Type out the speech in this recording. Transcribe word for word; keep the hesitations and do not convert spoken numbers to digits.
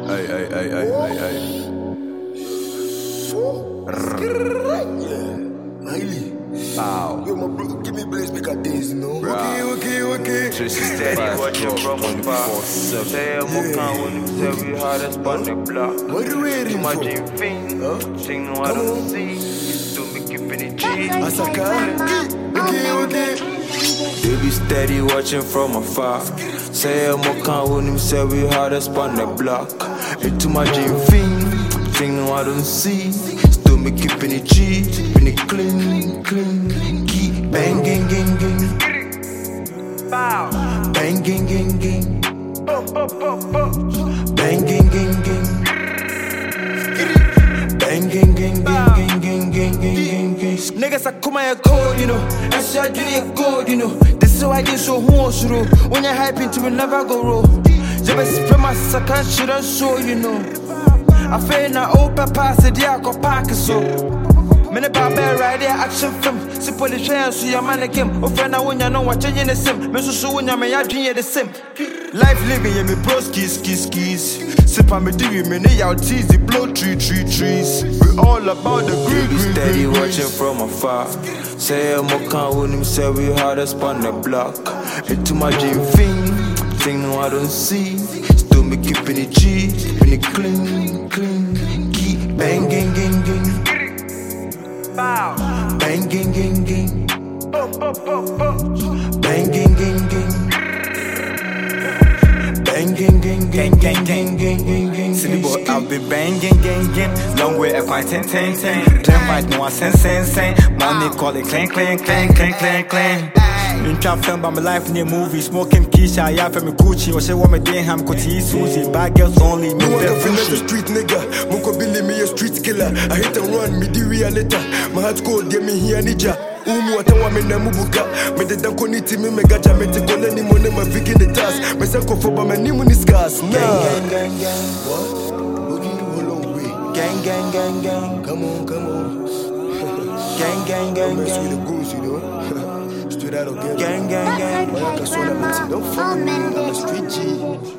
Ay, ay, ay, ay, ay, ay. Wow. Yo, my brother, give me blaze, make a days, you know. Bruh. Okay, okay, okay. Tracy Steady watching from afar. Say I'm a can when you say we hard as on the block. What are you waiting Too much for? in fiend. Huh? Sing no I don't see. Do me keeping it G. Asaka. Okay, okay. They be steady watching from afar. Say I'm a can when you say we hard as on the block. It's too much in fiend. Sing no I don't see. Still me keeping it G. Keeping it clean, clean. Keep banging, gang, gang. Bang, gang, gang, gang. Bang, gang, gang, gang. Bang, gang, gang, gang, gang, gang, gang, gang, gang, gang. Niggas I come my code, you know. I say I do it gold, you know. This is why I did so horse, you know. When you're hyping to me, never go roll. You best spend my second shit on show, you know. I feel na open pass it, yeah, I go park it so. Many bad right there, action film. Simple the train, so your man again. Oh, friend, I want you know what changing the sim. Me so so when you me, I dream the sim. Life living, yeah, me bro skis, skis, skis. Sip on me, do you, me, they out teasy, blow tree, tree, trees. We all about the green, green, steady green, watching from afar. Say I'm a can when him say we hard as on the block. It's too much in fiend. Thing no I don't see. Still me keeping it G, keeping it clean, clean. Keep banging, gang, gang. Bang, gang, gang, gang. Bang, gang, gang, gang. Bang, gang, gang, gang, gang, gang, gang, gang, gang. Silly boy, I'll be banging, gang, gang. Long way, I find ten, ten, ten. Clan fight, no one sense, sense, sense. Money call it clan, clan, clan, clan, clan, clan. In trap film by my life near movie. Smoking Keisha, yeah, for me Gucci. Or say what me doing, ham, Kuti, Susie. Bad girls only, me You want the to finish the street nigga. Muko Billy me a street killer. I hit and run, me the real later. My heart cold, get me here ninja. Umu watawa me na mubuka. Me de danko ni timi me gacha. Me te kone ni mone ma viki the task. Me sanko foba me ni muni scars. Nah. gang, gang, gang. What? Boogie hold on way. Gang, gang, gang, gang. Come on, come on. Gang, gang, gang, Mess with the gang. goose, you know. Straight out of ghetto. Gang, gang, gang. But I can swallow me. Don't follow me. I'm a street G.